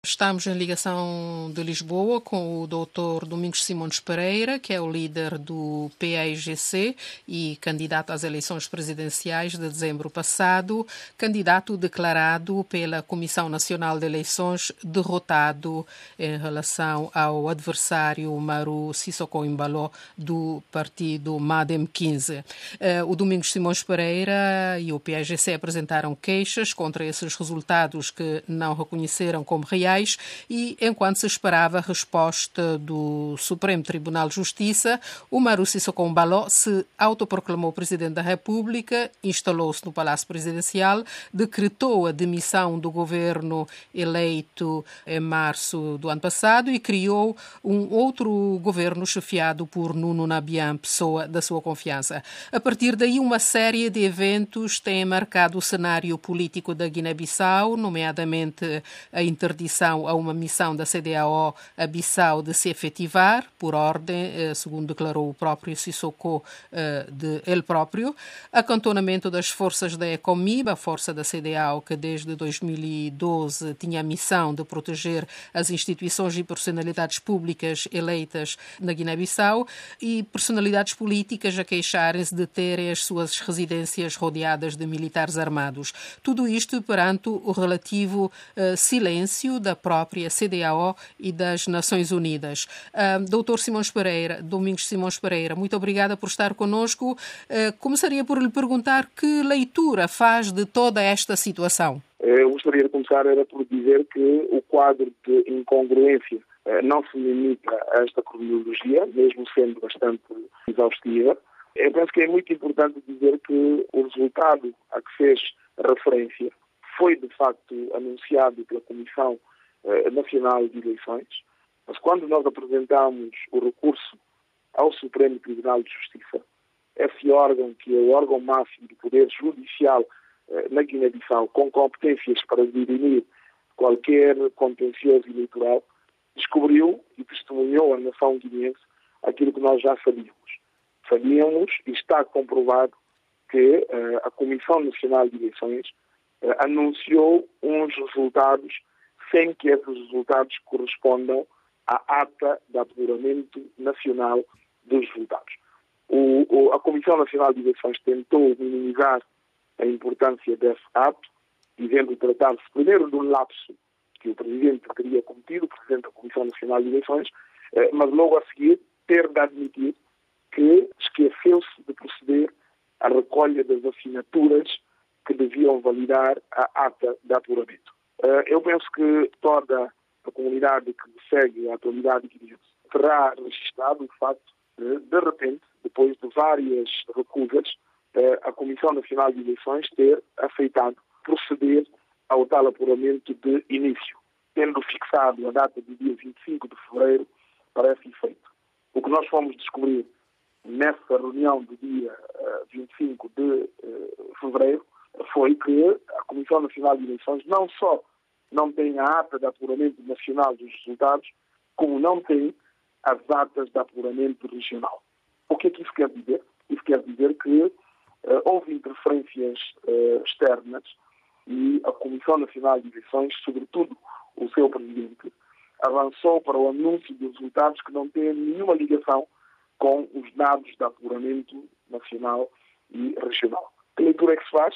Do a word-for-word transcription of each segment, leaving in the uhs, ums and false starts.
Estamos em ligação de Lisboa com o doutor Domingos Simões Pereira, que é o líder do P A I G C e candidato às eleições presidenciais de dezembro passado, candidato declarado pela Comissão Nacional de Eleições derrotado em relação ao adversário Maru Sissoko Embaló do partido MADEM quinze. O Domingos Simões Pereira e o P A I G C apresentaram queixas contra esses resultados que não reconheceram como reais e, enquanto se esperava a resposta do Supremo Tribunal de Justiça, o Maru Sissoko Embaló se autoproclamou Presidente da República, instalou-se no Palácio Presidencial, decretou a demissão do governo eleito em março do ano passado e criou um outro governo chefiado por Nuno Nabian, pessoa da sua confiança. A partir daí, uma série de eventos têm marcado o cenário político da Guiné-Bissau, nomeadamente a interdição a uma missão da C D A O a Bissau de se efetivar, por ordem, segundo declarou o próprio Sissoko, de ele próprio, acantonamento das forças da ECOMIB, a força da C D A O que desde dois mil e doze tinha a missão de proteger as instituições e personalidades públicas eleitas na Guiné-Bissau, e personalidades políticas a queixarem-se de terem as suas residências rodeadas de militares armados. Tudo isto perante o relativo uh, silêncio da própria C D A O e das Nações Unidas. Uh, doutor Simões Pereira, Domingos Simões Pereira, muito obrigada por estar connosco. Uh, começaria por lhe perguntar que leitura faz de toda esta situação. Eu gostaria de começar era por dizer que o quadro de incongruência uh, não se limita a esta cronologia, mesmo sendo bastante exaustiva. Eu penso que é muito importante dizer que o resultado a que fez referência foi, de facto, anunciado pela Comissão Nacional de Eleições, mas quando nós apresentamos o recurso ao Supremo Tribunal de Justiça, esse órgão, que é o órgão máximo do Poder Judicial na Guiné-Bissau, com competências para dirimir qualquer contencioso eleitoral, descobriu e testemunhou à nação guineense aquilo que nós já sabíamos. Sabíamos e está comprovado que uh, a Comissão Nacional de Eleições uh, anunciou uns resultados sem que esses resultados correspondam à ata de apuramento nacional dos resultados. O, o, a Comissão Nacional de Eleições tentou minimizar a importância desse ato, dizendo tratar-se primeiro de um lapso que o Presidente teria cometido, o Presidente da Comissão Nacional de Eleições, eh, mas logo a seguir ter de admitir que esqueceu-se de proceder à recolha das assinaturas que deviam validar a ata de apuramento. Eu penso que toda a comunidade que segue a atualidade guineense terá registrado o facto de, de repente, depois de várias recusas, a Comissão Nacional de Eleições ter aceitado proceder ao tal apuramento de início, tendo fixado a data do dia vinte e cinco de fevereiro para esse efeito. O que nós fomos descobrir nessa reunião do dia vinte e cinco de fevereiro foi que a Comissão Nacional de Eleições não só não tem a ata de apuramento nacional dos resultados, como não tem as atas de apuramento regional. O que é que isso quer dizer? Isso quer dizer que uh, houve interferências uh, externas e a Comissão Nacional de Eleições, sobretudo o seu presidente, avançou para o anúncio de resultados que não têm nenhuma ligação com os dados de apuramento nacional e regional. A leitura que se faz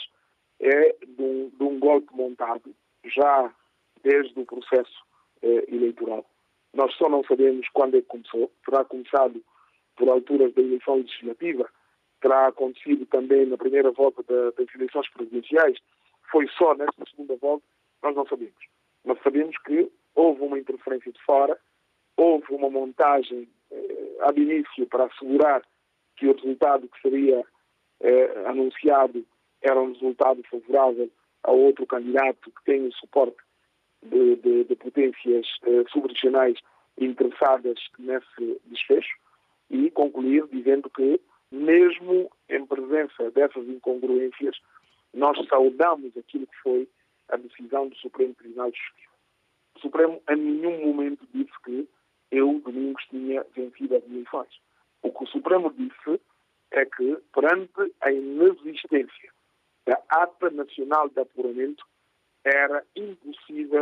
é de um, de um golpe montado já desde o processo eh, eleitoral. Nós só não sabemos quando é que começou. Terá começado por alturas da eleição legislativa, terá acontecido também na primeira volta da, das eleições presidenciais, foi só nesta segunda volta, nós não sabemos. Mas sabemos que houve uma interferência de fora, houve uma montagem eh, ab início para assegurar que o resultado que seria eh, anunciado era um resultado favorável a outro candidato que tem o suporte de, de, de potências eh, subregionais interessadas nesse desfecho, e concluir dizendo que, mesmo em presença dessas incongruências, nós saudamos aquilo que foi a decisão do Supremo Tribunal de Justiça. O Supremo em nenhum momento disse que eu, Domingos, tinha vencido as eleições. O que o Supremo disse é que, perante a inexistência da ata nacional de apuramento, era impossível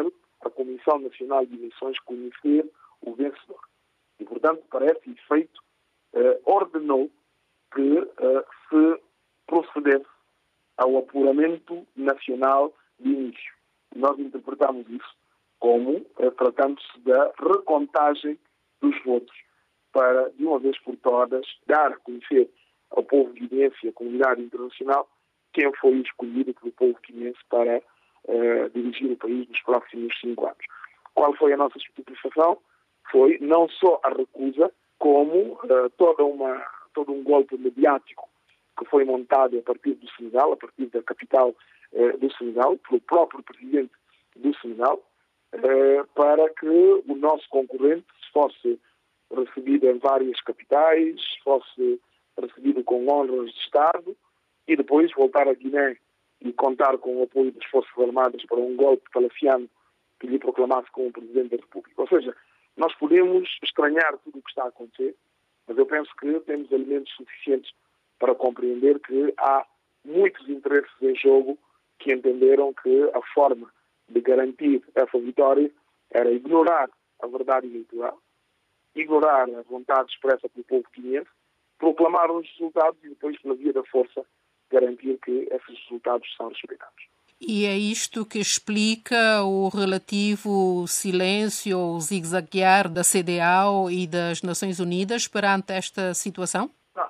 a Comissão Nacional de Eleições conhecer o vencedor. E, portanto, para esse efeito, eh, ordenou que eh, se procedesse ao apuramento nacional de início. E nós interpretamos isso como eh, tratando-se da recontagem dos votos, para, de uma vez por todas, dar a conhecer ao povo guineense e à comunidade internacional quem foi escolhido pelo povo guineense para eh, dirigir o país nos próximos cinco anos. Qual foi a nossa estupefacção? Foi não só a recusa, como eh, toda uma, todo um golpe mediático que foi montado a partir do Senegal, a partir da capital eh, do Senegal, pelo próprio presidente do Senegal, eh, para que o nosso concorrente fosse recebido em várias capitais, fosse recebido com honras de Estado e depois voltar a Guiné e contar com o apoio das Forças Armadas para um golpe palaciano que lhe proclamasse como Presidente da República. Ou seja, nós podemos estranhar tudo o que está a acontecer, mas eu penso que temos elementos suficientes para compreender que há muitos interesses em jogo que entenderam que a forma de garantir essa vitória era ignorar a verdade eleitoral, ignorar a vontade expressa pelo povo guineense, proclamar os resultados e depois, pela via da força, garantir que esses resultados são respeitados. E é isto que explica o relativo silêncio ou zigue-zaguear da C D A O e das Nações Unidas perante esta situação?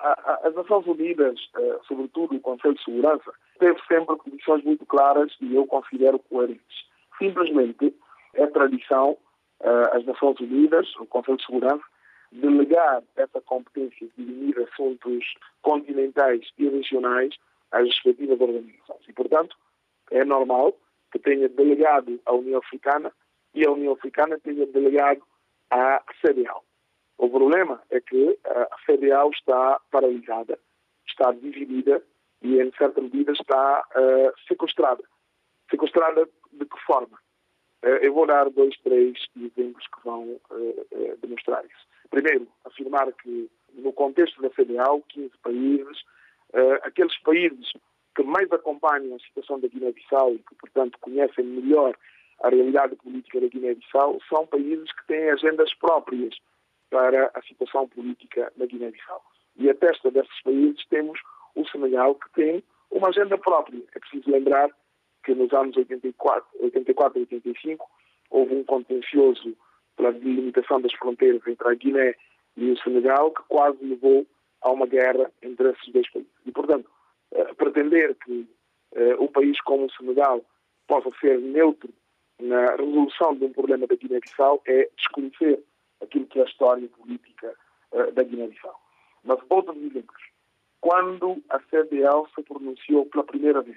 As Nações Unidas, sobretudo o Conselho de Segurança, teve sempre posições muito claras e eu considero coerentes. Simplesmente é tradição as Nações Unidas, o Conselho de Segurança, delegar essa competência de dirimir assuntos continentais e regionais às respectivas organizações. E, portanto, é normal que tenha delegado à União Africana e a União Africana tenha delegado à C D A O. O problema é que a C D A O está paralisada, está dividida e, em certa medida, está uh, sequestrada. Sequestrada de que forma? Uh, eu vou dar dois, três exemplos que vão uh, uh, demonstrar isso. Primeiro, afirmar que, no contexto da C D A O, quinze países, uh, aqueles países que mais acompanham a situação da Guiné-Bissau e que, portanto, conhecem melhor a realidade política da Guiné-Bissau, são países que têm agendas próprias para a situação política da Guiné-Bissau. E a testa desses países temos o Senegal, que tem uma agenda própria. É preciso lembrar que nos anos oitenta e quatro, oitenta e quatro e oitenta e cinco houve um contencioso pela delimitação das fronteiras entre a Guiné e o Senegal que quase levou a uma guerra entre esses dois países. E, portanto, pretender que um país como o Senegal possa ser neutro na resolução de um problema da Guiné-Bissau é desconhecer aquilo que é a história política uh, da Guiné-Bissau. Mas outros exemplos. Quando a C D A O se pronunciou pela primeira vez,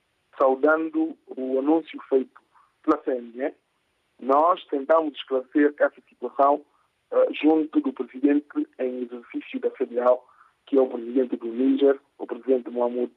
saudando o anúncio feito pela C N E, nós tentámos esclarecer essa situação uh, junto do presidente em exercício da C D A O, que é o presidente do Níger, o presidente Mohamed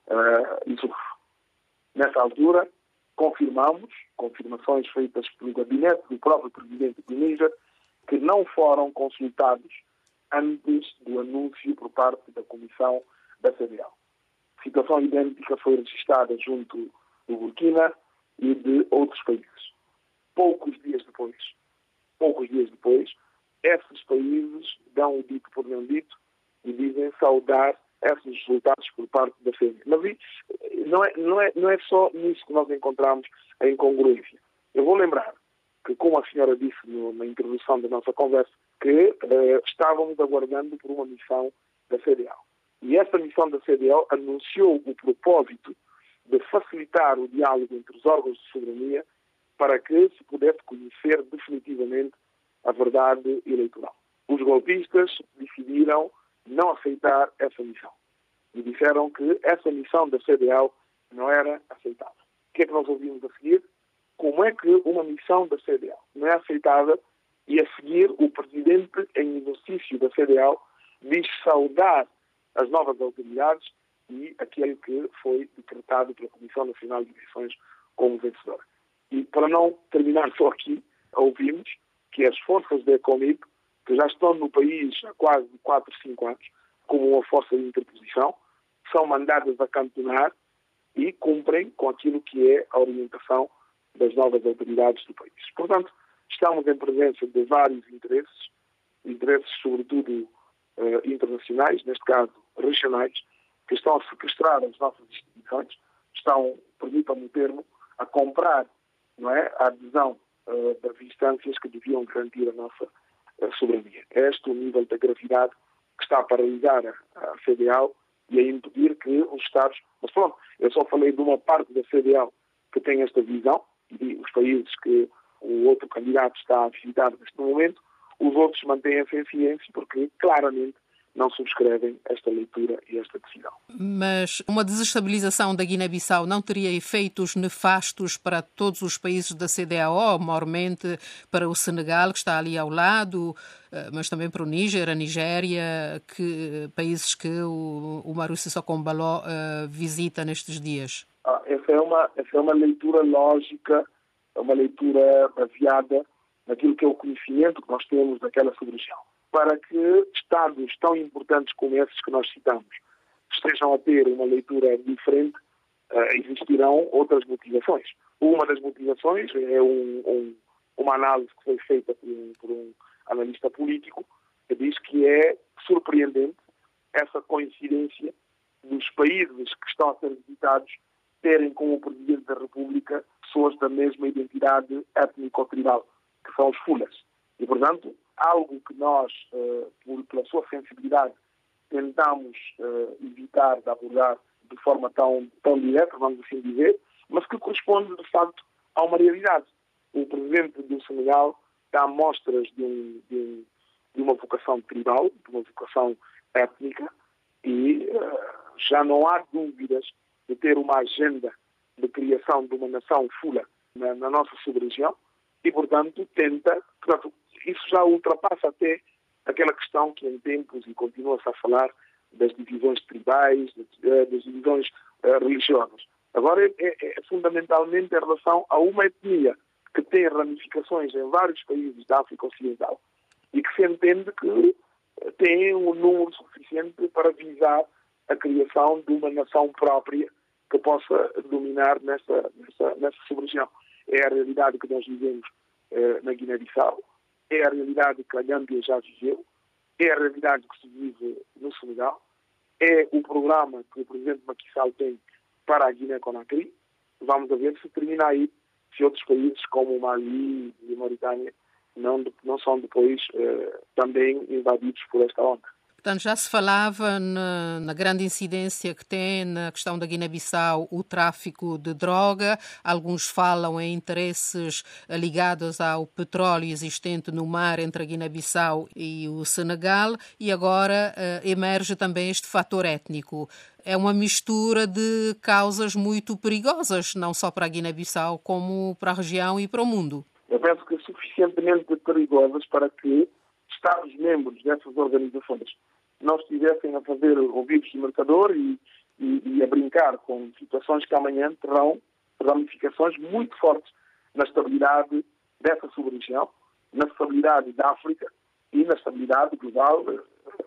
uh, Issouf. Nessa altura, confirmamos, confirmações feitas pelo gabinete do próprio presidente do Níger, que não foram consultados antes do anúncio por parte da Comissão da C D A O. Situação idêntica foi registrada junto do Burkina e de outros países. Poucos dias depois, poucos dias depois, esses países dão o dito por não dito e dizem saudar esses resultados por parte da C N E. Mas não é, não, é, não é só nisso que nós encontramos a incongruência. Eu vou lembrar que, como a senhora disse no, na introdução da nossa conversa, que uh, estávamos aguardando por uma missão da C D A O. E essa missão da C D A O anunciou o propósito de facilitar o diálogo entre os órgãos de soberania para que se pudesse conhecer definitivamente a verdade eleitoral. Os golpistas decidiram não aceitar essa missão. E disseram que essa missão da C D A O não era aceitável. O que é que nós ouvimos a seguir? Como é que uma missão da C D A O não é aceitada e a seguir o presidente em exercício da C D A O diz saudar as novas autoridades e aquele que foi decretado pela Comissão Nacional de Eleições como vencedor. E para não terminar só aqui, ouvimos que as forças da ECOMIG, que já estão no país há quase quatro, cinco anos, como uma força de interposição, são mandadas a cantonar e cumprem com aquilo que é a orientação das novas autoridades do país. Portanto, estamos em presença de vários interesses, interesses sobretudo eh, internacionais, neste caso regionais, que estão a sequestrar as nossas instituições, estão, permitam-me o termo, a comprar, não é, a adesão uh, das instâncias que deviam garantir a nossa uh, soberania. Este é o nível da gravidade que está a paralisar a, a C D A O e a impedir que os Estados... Mas pronto, eu só falei de uma parte da C D A O que tem esta visão, e os países que o outro candidato está a visitar neste momento, os outros mantêm-se em silêncio porque claramente não subscrevem esta leitura e esta decisão. Mas uma desestabilização da Guiné-Bissau não teria efeitos nefastos para todos os países da C D A O, maiormente para o Senegal, que está ali ao lado, mas também para o Níger, a Nigéria, que, países que o, o Umaru Sissoko Embaló uh, visita nestes dias? Ah, essa, é uma, essa é uma leitura lógica, é uma leitura baseada naquilo que é o conhecimento que nós temos daquela sub-região. Para que Estados tão importantes como esses que nós citamos estejam a ter uma leitura diferente, uh, existirão outras motivações. Uma das motivações é um, um, uma análise que foi feita por um, por um analista político que diz que é surpreendente essa coincidência dos países que estão a ser visitados terem como Presidente da República pessoas da mesma identidade étnico-tribal, que são os Fulas. E, portanto, algo que nós, uh, por, pela sua sensibilidade, tentamos uh, evitar de abordar de forma tão, tão direta, vamos assim dizer, mas que corresponde, de facto, a uma realidade. O Presidente do Senegal dá mostras de, um, de, um, de uma vocação tribal, de uma vocação étnica, e uh, já não há dúvidas de ter uma agenda de criação de uma nação Fula na, na nossa sub-região, e, portanto, tenta... Portanto, isso já ultrapassa até aquela questão que em tempos, e continua-se a falar, das divisões tribais, das divisões uh, religiosas. Agora é, é, é fundamentalmente em relação a uma etnia que tem ramificações em vários países da África Ocidental e que se entende que tem um número suficiente para visar a criação de uma nação própria que possa dominar nessa, nessa, nessa sub-região. É a realidade que nós vivemos uh, na Guiné-Bissau, é a realidade que a Gâmbia já viveu, é a realidade que se vive no Senegal, é o programa que o Presidente Macky Sall tem para a Guiné-Conakry. Vamos a ver se termina aí, se outros países como o Mali e a Mauritânia não, não são depois eh, também invadidos por esta onda. Portanto, já se falava na, na grande incidência que tem na questão da Guiné-Bissau o tráfico de droga. Alguns falam em interesses ligados ao petróleo existente no mar entre a Guiné-Bissau e o Senegal. E agora uh, emerge também este fator étnico. É uma mistura de causas muito perigosas, não só para a Guiné-Bissau, como para a região e para o mundo. Eu penso que suficientemente perigosas para que Estados-membros dessas organizações não estivessem a fazer ouvidos de mercador e, e, e a brincar com situações que amanhã terão ramificações muito fortes na estabilidade dessa sub-região, na estabilidade da África e na estabilidade global, uh,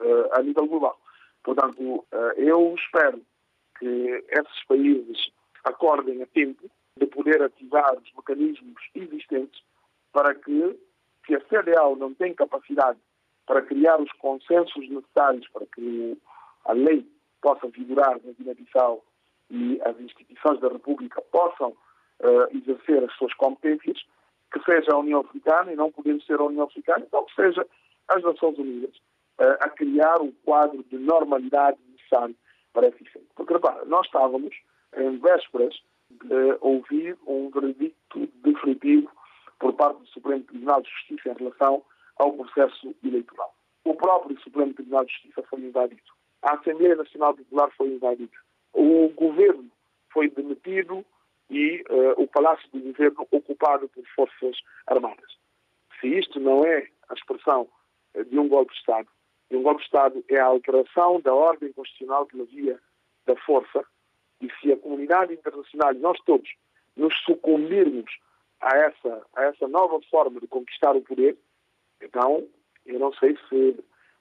a nível global. Portanto, uh, eu espero que esses países acordem a tempo de poder ativar os mecanismos existentes para que, se a C D A O não tem capacidade para criar os consensos necessários para que a lei possa vigorar na Guiné-Bissau e as instituições da República possam uh, exercer as suas competências, que seja a União Africana, e não podendo ser a União Africana, então que seja as Nações Unidas, uh, a criar o quadro de normalidade necessário para esse efeito. Porque, repara, nós estávamos em vésperas de ouvir um veredicto definitivo por parte do Supremo Tribunal de Justiça em relação ao processo eleitoral. O próprio Supremo Tribunal de Justiça foi invadido. A Assembleia Nacional Popular foi invadida. O governo foi demitido e uh, o Palácio do Governo ocupado por forças armadas. Se isto não é a expressão uh, de um golpe de Estado, e um golpe de Estado é a alteração da ordem constitucional pela via da força, e se a comunidade internacional, nós todos, nos sucumbirmos a essa, a essa nova forma de conquistar o poder, então, eu não sei se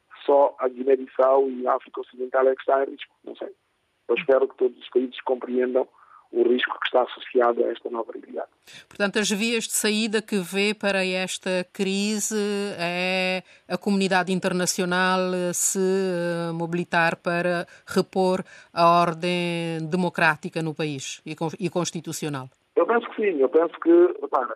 só a Guiné-Bissau e a África Ocidental é que está em risco. Não sei. Eu espero que todos os países compreendam o risco que está associado a esta nova realidade. Portanto, as vias de saída que vê para esta crise é a comunidade internacional se mobilitar para repor a ordem democrática no país e constitucional? Eu penso que sim. Eu penso que, repara,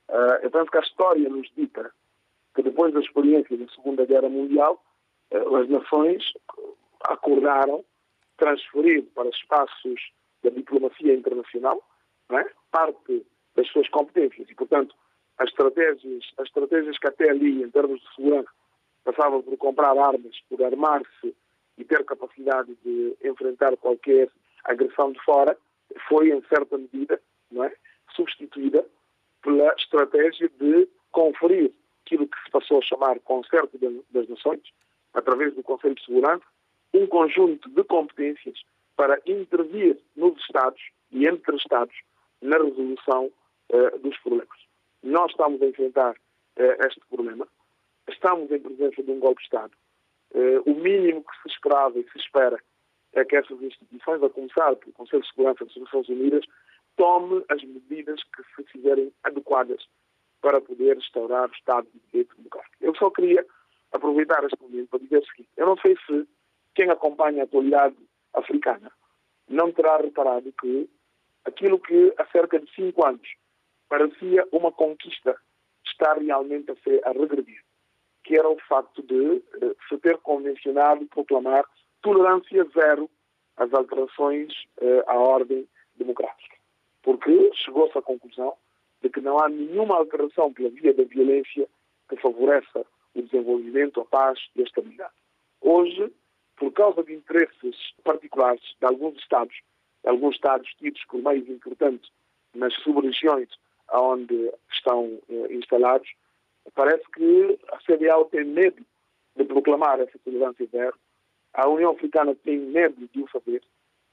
eu penso que a história nos dita que depois da experiência da Segunda Guerra Mundial, as nações acordaram transferir para espaços da diplomacia internacional, não é? Parte das suas competências. E, portanto, as estratégias, as estratégias que até ali, em termos de segurança, passavam por comprar armas, por armar-se e ter capacidade de enfrentar qualquer agressão de fora, foi, em certa medida, não é, substituída pela estratégia de conferir aquilo que se passou a chamar Concerto das Nações, através do Conselho de Segurança, um conjunto de competências para intervir nos Estados e entre Estados na resolução uh, dos problemas. Nós estamos a enfrentar uh, este problema, estamos em presença de um golpe de Estado. Uh, o mínimo que se esperava e se espera é que essas instituições, a começar pelo Conselho de Segurança das Nações Unidas, tome as medidas que se fizerem adequadas para poder restaurar o Estado de Direito Democrático. Eu só queria aproveitar este momento para dizer o seguinte: eu não sei se quem acompanha a atualidade africana não terá reparado que aquilo que há cerca de cinco anos parecia uma conquista está realmente a, ser, a regredir, que era o facto de eh, se ter convencionado proclamar tolerância zero às alterações eh, à ordem democrática. Porque chegou-se à conclusão de que não há nenhuma alteração pela via da violência que favoreça o desenvolvimento, a paz e a estabilidade. Hoje, por causa de interesses particulares de alguns Estados, de alguns Estados tidos por meios importantes nas sub-regiões onde estão eh, instalados, parece que a C D A O tem medo de proclamar essa tolerância zero, a União Africana tem medo de o fazer,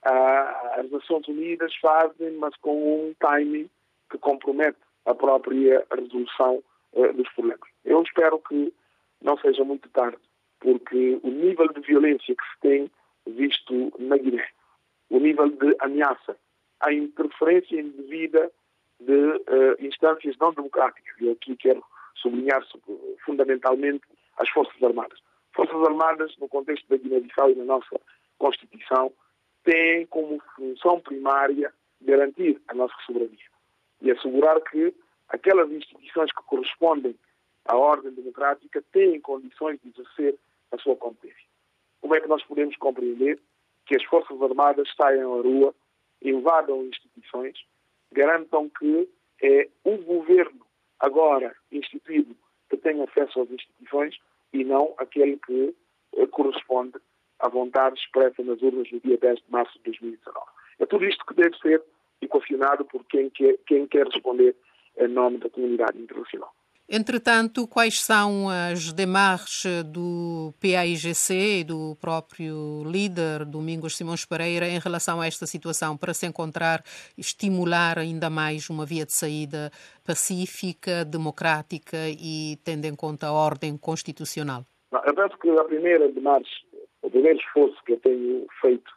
as Nações Unidas fazem, mas com um timing que compromete a própria resolução eh, dos problemas. Eu espero que não seja muito tarde, porque o nível de violência que se tem visto na Guiné, o nível de ameaça, a interferência indevida de uh, instâncias não democráticas, e aqui quero sublinhar fundamentalmente as Forças Armadas. Forças Armadas, no contexto da Guiné-Bissau e na nossa Constituição, têm como função primária garantir a nossa soberania e assegurar que aquelas instituições que correspondem à ordem democrática têm condições de exercer a sua competência. Como é que nós podemos compreender que as Forças Armadas saiam à rua, invadam instituições, garantam que é o governo agora instituído que tem acesso às instituições e não aquele que eh, corresponde à vontade expressa nas urnas no dia dez de março de dois mil e dezanove. É tudo isto que deve ser equacionado por quem quer, quem quer responder em nome da comunidade internacional. Entretanto, quais são as demarches do P A I G C e do próprio líder, Domingos Simões Pereira, em relação a esta situação, para se encontrar e estimular ainda mais uma via de saída pacífica, democrática e tendo em conta a ordem constitucional? Eu penso que a primeira demarche, o primeiro esforço que eu tenho feito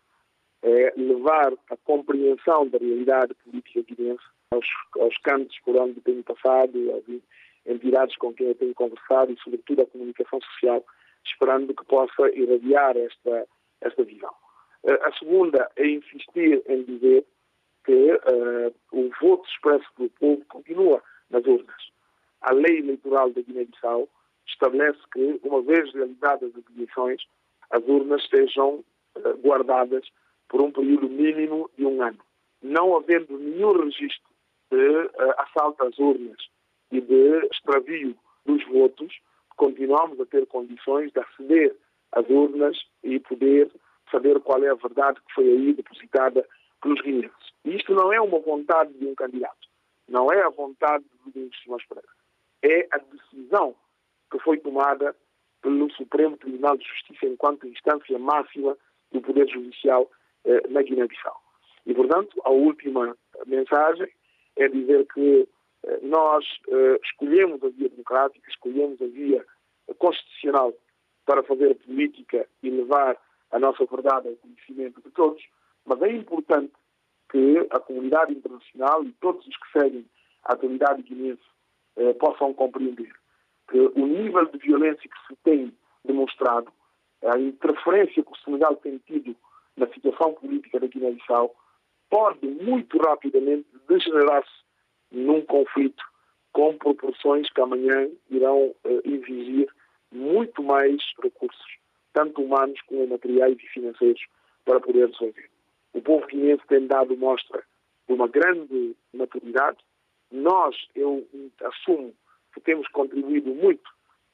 é levar a compreensão da realidade política guineense aos, aos cantos por onde tenho passado, aos entidades com quem eu tenho conversado e, sobretudo, a comunicação social, esperando que possa irradiar esta, esta visão. A segunda é insistir em dizer que uh, o voto expresso pelo povo continua nas urnas. A lei eleitoral da Guiné-Bissau estabelece que, uma vez realizadas as eleições, as urnas sejam uh, guardadas por um período mínimo de um ano. Não havendo nenhum registro de uh, assalto às urnas e de extravio dos votos, continuamos a ter condições de aceder às urnas e poder saber qual é a verdade que foi aí depositada pelos guineenses. E isto não é uma vontade de um candidato, não é a vontade de Domingos Simões Pereira. É a decisão que foi tomada pelo Supremo Tribunal de Justiça enquanto instância máxima do Poder Judicial eh, na Guiné-Bissau. E, portanto, a última mensagem é dizer que nós uh, escolhemos a via democrática, escolhemos a via constitucional para fazer política e levar a nossa verdade ao conhecimento de todos, mas é importante que a comunidade internacional e todos os que seguem a atualidade guineense eh, possam compreender que o nível de violência que se tem demonstrado, a interferência que o Senegal tem tido na situação política da Guiné-Bissau, pode muito rapidamente degenerar-se num conflito com proporções que amanhã irão eh, exigir muito mais recursos, tanto humanos como materiais e financeiros, para poder resolver. O povo guineense tem dado mostra de uma grande maturidade. Nós, eu assumo que temos contribuído muito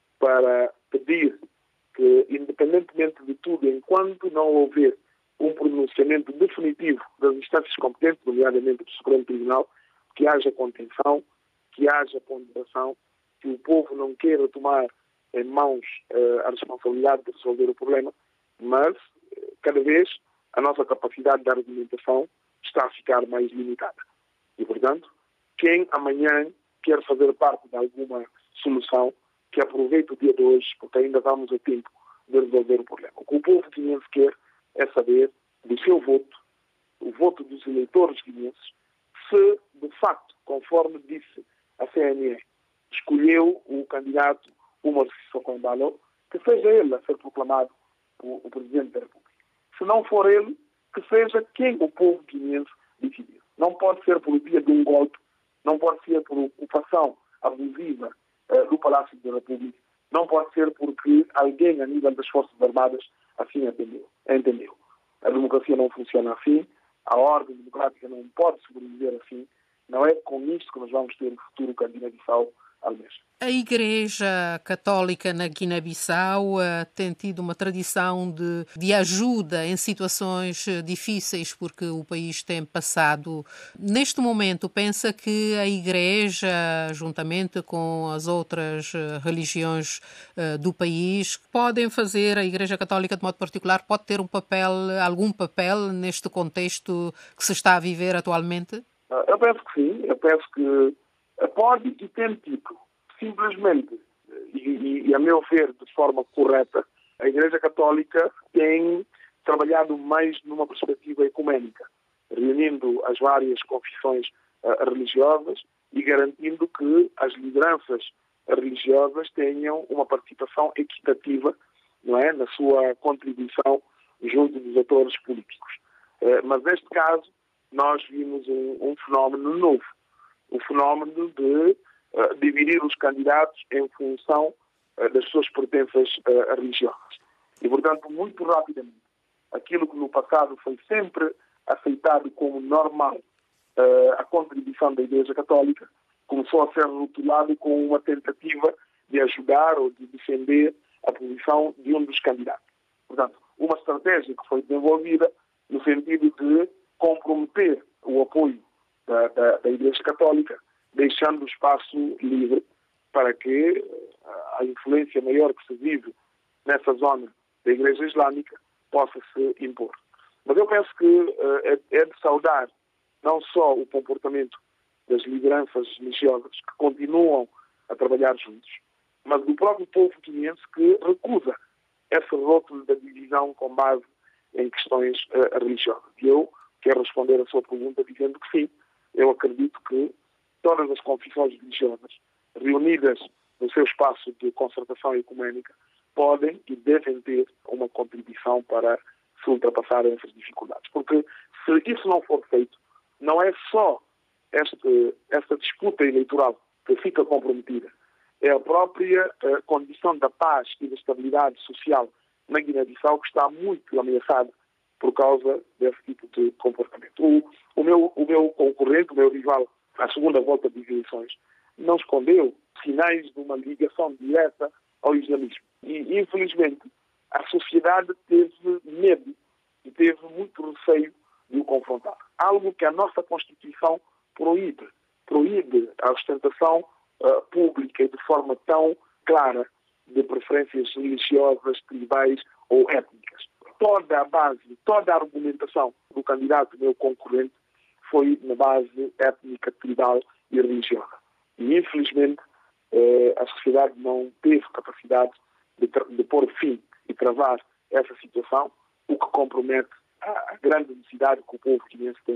para pedir que, independentemente de tudo, enquanto não houver um pronunciamento definitivo das instâncias competentes, nomeadamente do Supremo Tribunal, que haja contenção, que haja ponderação, que o povo não queira tomar em mãos uh, a responsabilidade de resolver o problema, mas, uh, cada vez, a nossa capacidade de argumentação está a ficar mais limitada. E, portanto, quem amanhã quer fazer parte de alguma solução, que aproveite o dia de hoje, porque ainda vamos a tempo de resolver o problema. O que o povo guineense quer é saber do seu voto, o voto dos eleitores guineenses, se, de facto, conforme disse a C N E, escolheu o candidato Umar Sissoko Embalo, que seja ele a ser proclamado o, o Presidente da República. Se não for ele, que seja quem o povo guineense decidir. Não pode ser por via de um golpe, não pode ser por ocupação abusiva eh, do Palácio da República, não pode ser porque alguém a nível das Forças Armadas assim entendeu. entendeu. A democracia não funciona assim, a ordem democrática não pode sobreviver assim. Não é com isto que nós vamos ter o futuro que a Guiné-Bissau almeja. A Igreja Católica na Guiné-Bissau uh, tem tido uma tradição de, de ajuda em situações difíceis porque o país tem passado. Neste momento, pensa que a Igreja, juntamente com as outras religiões uh, do país, podem fazer, a Igreja Católica de modo particular, pode ter um papel, algum papel neste contexto que se está a viver atualmente? Eu penso que sim, eu penso que pode e tem tido. Simplesmente, e, e, e a meu ver de forma correta, a Igreja Católica tem trabalhado mais numa perspectiva ecuménica, reunindo as várias confissões uh, religiosas e garantindo que as lideranças religiosas tenham uma participação equitativa, não é, na sua contribuição junto dos atores políticos. Uh, mas neste caso, nós vimos um, um fenómeno novo, o fenómeno de uh, dividir os candidatos em função uh, das suas pertenças uh, religiosas. E, portanto, muito rapidamente, aquilo que no passado foi sempre aceitado como normal, uh, a contribuição da Igreja Católica, começou a ser rotulado com uma tentativa de ajudar ou de defender a posição de um dos candidatos. Portanto, uma estratégia que foi desenvolvida no sentido de comprometer o apoio Da, da, da Igreja Católica, deixando o espaço livre para que a influência maior que se vive nessa zona da Igreja Islâmica possa se impor. Mas eu penso que uh, é, é de saudar não só o comportamento das lideranças religiosas que continuam a trabalhar juntos, mas do próprio povo guineense que recusa esse rótulo da divisão com base em questões uh, religiosas. E eu quero responder a sua pergunta dizendo que sim, eu acredito que todas as confissões religiosas reunidas no seu espaço de concertação ecuménica podem e devem ter uma contribuição para se ultrapassarem essas dificuldades. Porque se isso não for feito, não é só este, esta disputa eleitoral que fica comprometida, é a própria uh, condição da paz e da estabilidade social na Guiné-Bissau que está muito ameaçada por causa desse tipo de comportamento. O, o, meu, o meu concorrente, o meu rival, à segunda volta de eleições, não escondeu sinais de uma ligação direta ao islamismo. E, infelizmente, a sociedade teve medo e teve muito receio de o confrontar. Algo que a nossa Constituição proíbe. Proíbe a ostentação uh, pública e de forma tão clara de preferências religiosas, tribais ou étnicas. Toda a base, toda a argumentação do candidato, meu concorrente, foi na base étnica, tribal e religiosa. E, infelizmente, eh, a sociedade não teve capacidade de, de pôr fim e travar essa situação, o que compromete a, a grande necessidade que o povo guineense tem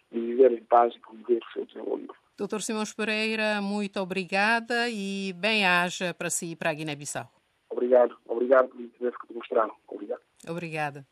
de viver em paz e promover o seu desenvolvimento. doutor Simões Pereira, muito obrigada e bem-aja para si e para a Guiné-Bissau. Obrigado. Obrigado pelo interesse que demonstraram. Obrigado. Obrigada.